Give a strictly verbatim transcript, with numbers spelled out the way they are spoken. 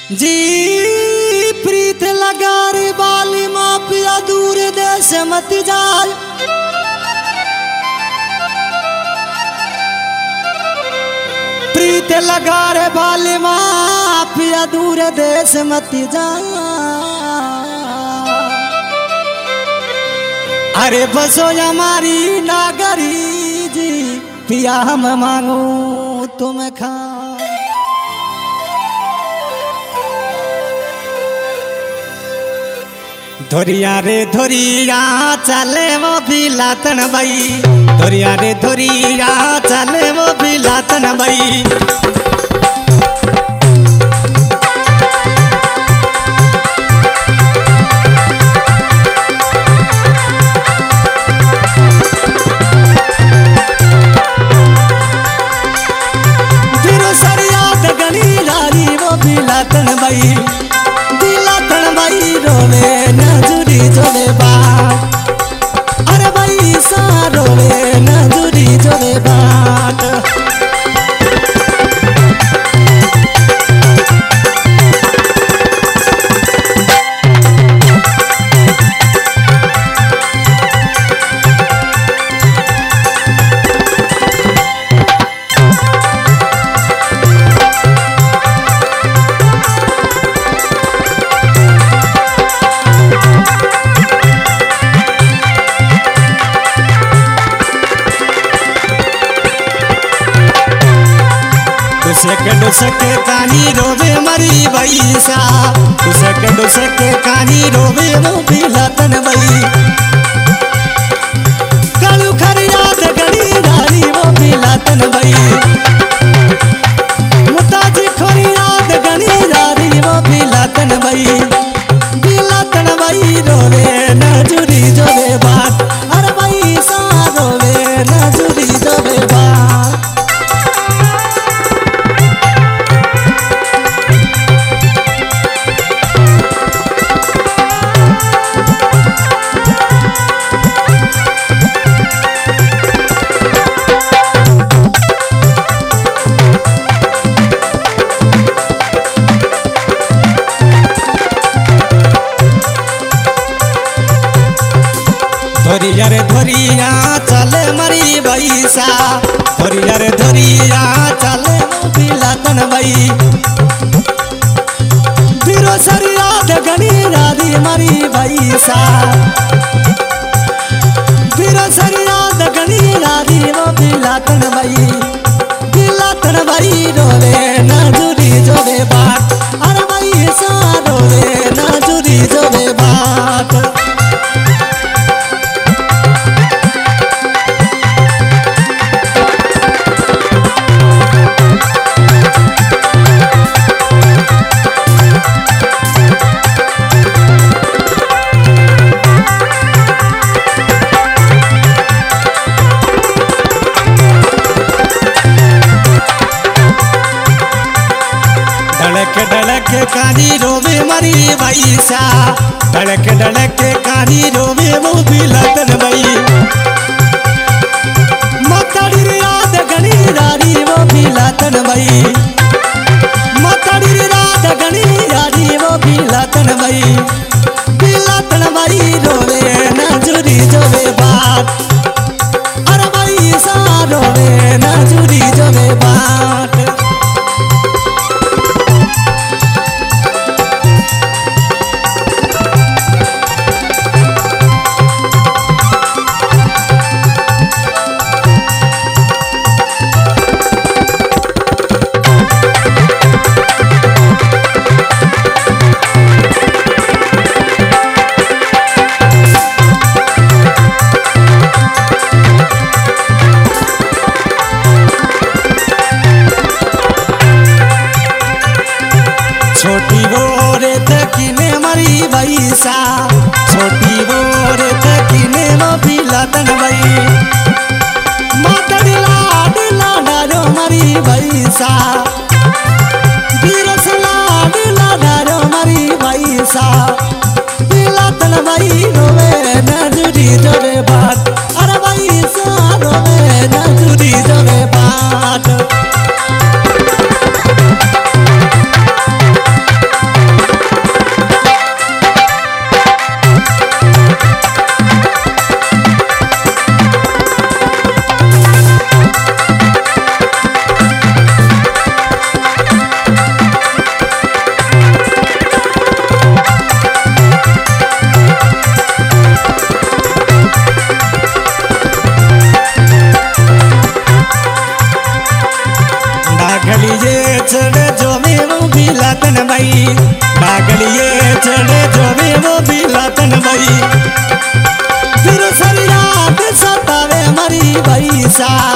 जी प्रीत लगा रे बाली माँ पिया दूर देश मत जाय। प्रीत लगा रे बाली माँ पिया दूर देश मत जाय। अरे बसो हमारी नागरी जी पिया हम मांगू तुम खा। धोरिया रे धोरिया चले वो भी लातन बई। धोरिया रे धोरिया चले वो भी लातन बई। दिलो सरिया दगनी लारी वो भी लातन बई। दिलातन बई रोवे नजुरी जोड़े बाट। अरे भाई सा रोवे नजुरी जोड़े बाट। सेकंड सके कहानी रोवे मरी बैसा। सेकंड सके कहानी रोवे वो भी लतन बई। कालू खरियाद गड़ी धारी वो भी लतन बई। मुताजी खरियाद गड़ी धारी वो भी लतन बई। भी लतन बई रोवे नजुरी जोवे बात। अरे बई सा रोवे नजुरी जोवे बात। धोरिया रे धोरिया चले मरी बैसा। धोरिया रे धोरिया चले भी लातन बई। बिरो सरिया दगनी राधी मरी बैसा। बिरो सरिया दगनी राधी वो भी लातन बई। भी लातन बई रोवे नजुरी जोवे बाट। अरे बई सा रोवे नजुरी जोवे बाट। धड़क धड़क कहानी रोवे मरी बैसा। धड़क धड़क कहानी रोवे वो भी लतन बई। मतड़ी रात गणी रारी वो भी लतन बई। मतड़ी रात गणी रारी वो भी लतन बई। भी लतन बई रोवे नजुरी जोवे बात। अरे बई सा रोवे नजुरी जोवे बात। छोटी बोर तकिने मरी बैसा। छोटी बोर तकिने वो भी लतन बई। मतड़ी लाड लाडारो मरी बैसा। बीरस लाड लाडारो मरी बैसा। भी लतन बई रोवे नजुरी जोवे बाट। अरे बई सा रोवे नजुरी जोवे बाट। चढ़े जो में वो भी लातन भाई बागड़िए चढ़े जो में वो भी लातन भाई फिर सरिया सतावे मरी भाई सा